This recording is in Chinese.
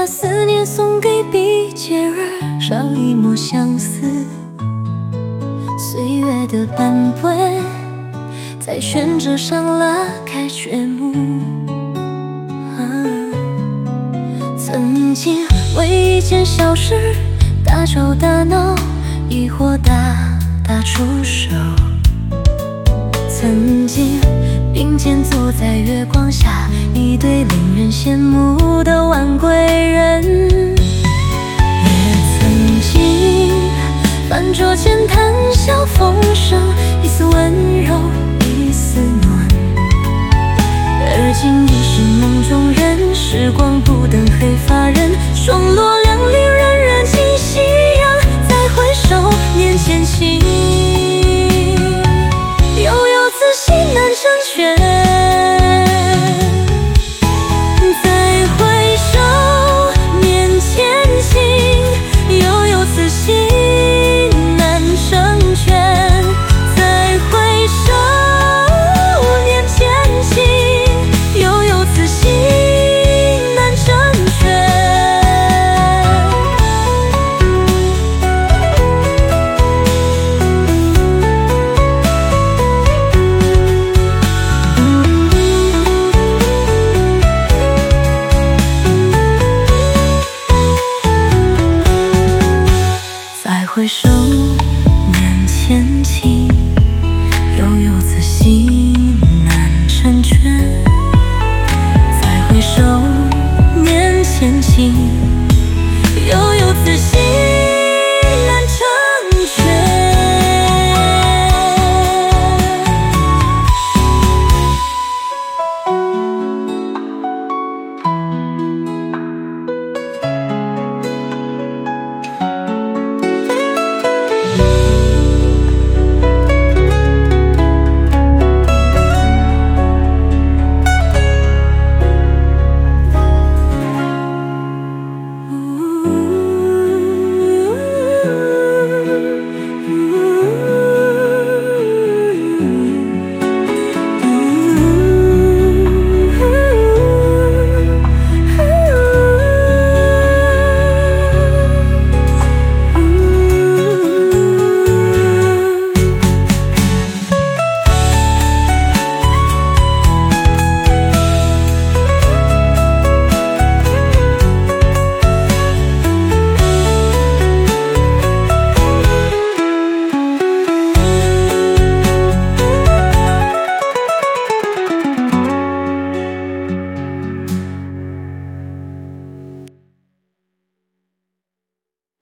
把思念送给笔尖儿，少一抹相思。岁月的斑纹在宣纸上拉开序幕。曾经为一件小事大吵大闹，亦或大打出手。曾经并肩坐在月光下，一对令人羡慕的晚归人。也曾经饭桌前谈笑风生，一丝温柔，一丝暖。而今已是梦中人，时光不